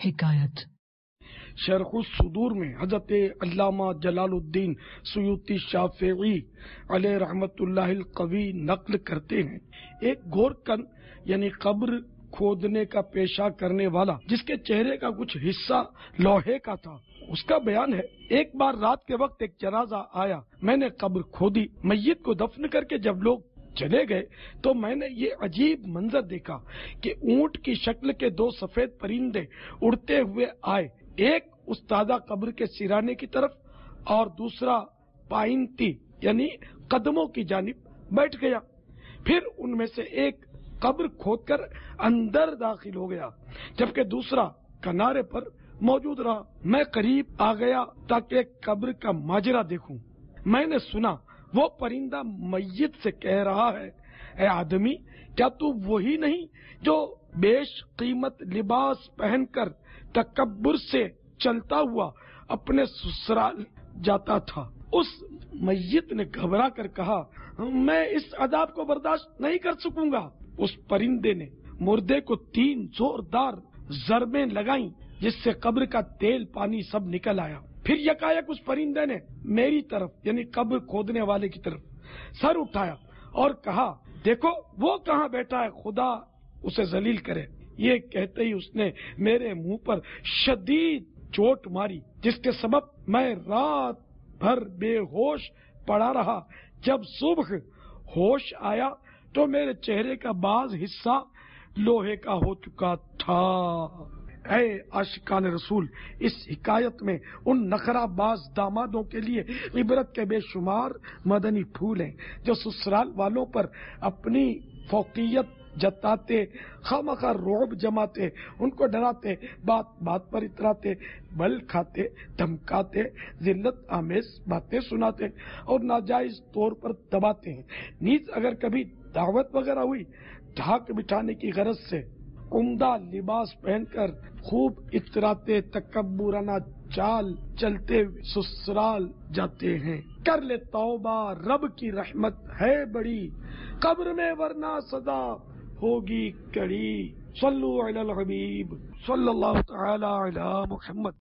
حکایت شرح الصدور میں حضرت علامہ جلال الدین سیوطی شافعی علیہ رحمت اللہ القوی نقل کرتے ہیں، ایک گورکن یعنی قبر کھودنے کا پیشہ کرنے والا جس کے چہرے کا کچھ حصہ لوہے کا تھا، اس کا بیان ہے، ایک بار رات کے وقت ایک جنازہ آیا، میں نے قبر کھودی، میت کو دفن کر کے جب لوگ چلے گئے تو میں نے یہ عجیب منظر دیکھا کہ اونٹ کی شکل کے دو سفید پرندے اڑتے ہوئے آئے، ایک اس تازہ قبر کے سرانے کی طرف اور دوسرا پائنتی یعنی قدموں کی جانب بیٹھ گیا، پھر ان میں سے ایک قبر کھود کر اندر داخل ہو گیا جبکہ دوسرا کنارے پر موجود رہا۔ میں قریب آ گیا تاکہ قبر کا ماجرا دیکھوں۔ میں نے سنا وہ پرندہ میت سے کہہ رہا ہے، اے آدمی، کیا تو وہی نہیں جو بیش قیمت لباس پہن کر تکبر سے چلتا ہوا اپنے سسرال جاتا تھا؟ اس میت نے گھبرا کر کہا، میں اس عذاب کو برداشت نہیں کر سکوں گا۔ اس پرندے نے مردے کو 3 زوردار ضربیں لگائیں جس سے قبر کا تیل پانی سب نکل آیا۔ پھر یکایک اس پرندے نے میری طرف یعنی قبر کھودنے والے کی طرف سر اٹھایا اور کہا، دیکھو وہ کہاں بیٹھا ہے، خدا اسے ذلیل کرے۔ یہ کہتے ہی اس نے میرے منہ پر شدید چوٹ ماری جس کے سبب میں رات بھر بے ہوش پڑا رہا۔ جب صبح ہوش آیا تو میرے چہرے کا بعض حصہ لوہے کا ہو چکا تھا۔ اے عاشقان رسول، اس حکایت میں ان نخرہ باز دامادوں کے لیے عبرت کے بے شمار مدنی پھول ہیں جو سسرال والوں پر اپنی فوقیت جتاتے، خامخواہ رعب جماتے، ان کو ڈراتے، بات بات پر اتراتے، بل کھاتے، دھمکاتے، ذلت آمیز باتیں سناتے اور ناجائز طور پر دباتے ہیں۔ نیز اگر کبھی دعوت وغیرہ ہوئی، ڈھاک بٹھانے کی غرض سے عمدہ لباس پہن کر خوب اتراتے، تکبرانہ چال چلتے سسرال جاتے ہیں۔ کر لے توبہ، رب کی رحمت ہے بڑی، قبر میں ورنہ سزا ہوگی کڑی۔ صلو علی الحبیب صلی اللہ تعالی علی محمد۔